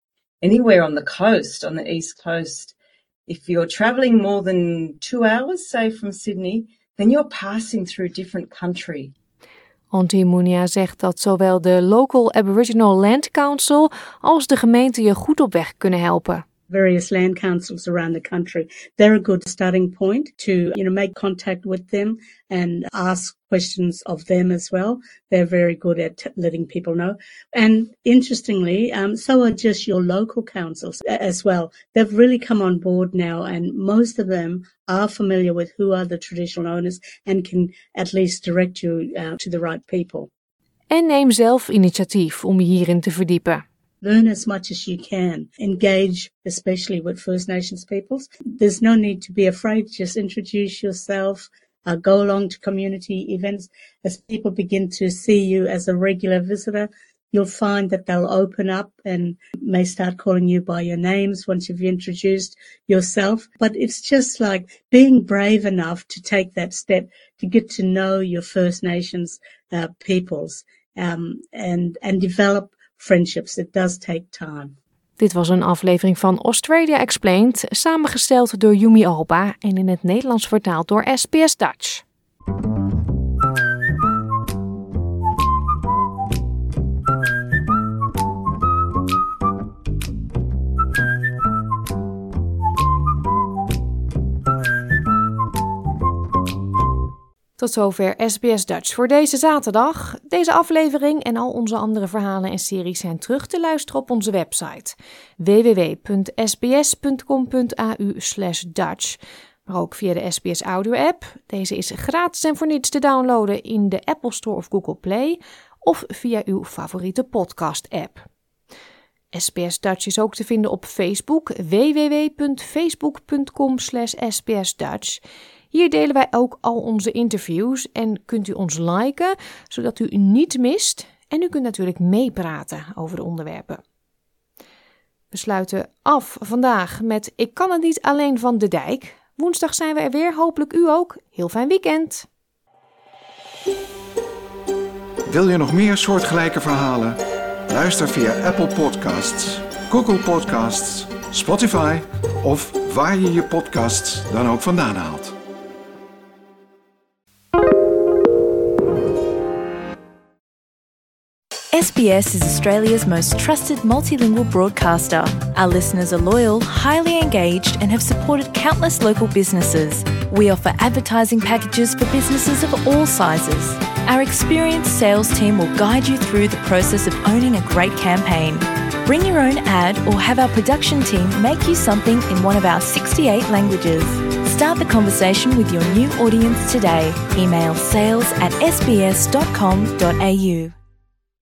anywhere on the coast, on the east coast, if you're travelling more than two hours, say from Sydney, then you're passing through different country. Auntie Munia zegt dat zowel de Local Aboriginal Land Council als de gemeente je goed op weg kunnen helpen. Various land councils around the country, they're a good starting point to, you know, make contact with them and ask questions of them as well. They're very good at letting people know. And interestingly, um, so are just your local councils as well. They've really come on board now, and most of them are familiar with who are the traditional owners and can at least direct you uh, to the right people. En neem zelf initiatief om je hierin te verdiepen. Learn as much as you can. Engage, especially with First Nations peoples. There's no need to be afraid. Just introduce yourself. Uh, go along to community events. As people begin to see you as a regular visitor, you'll find that they'll open up and may start calling you by your names once you've introduced yourself. But it's just like being brave enough to take that step to get to know your First Nations uh, peoples um, and, and develop friendships. It does take time. Dit was een aflevering van Australia Explained, samengesteld door Yumi Alba en in het Nederlands vertaald door S B S Dutch. Tot zover S B S Dutch voor deze zaterdag. Deze aflevering en al onze andere verhalen en series zijn terug te luisteren op onze website w w w punt s b s punt com punt a u slash Dutch, maar ook via de S B S Audio app. Deze is gratis en voor niets te downloaden in de Apple Store of Google Play of via uw favoriete podcast app. S B S Dutch is ook te vinden op Facebook w w w punt facebook punt com slash s b s Dutch. Hier delen wij ook al onze interviews en kunt u ons liken, zodat u niet mist. En u kunt natuurlijk meepraten over de onderwerpen. We sluiten af vandaag met Ik kan het niet alleen van de dijk. Woensdag zijn we er weer, hopelijk u ook. Heel fijn weekend. Wil je nog meer soortgelijke verhalen? Luister via Apple Podcasts, Google Podcasts, Spotify of waar je je podcasts dan ook vandaan haalt. S B S is Australia's most trusted multilingual broadcaster. Our listeners are loyal, highly engaged, and have supported countless local businesses. We offer advertising packages for businesses of all sizes. Our experienced sales team will guide you through the process of owning a great campaign. Bring your own ad or have our production team make you something in one of our sixty-eight languages. Start the conversation with your new audience today. Email sales at s b s dot com dot a u.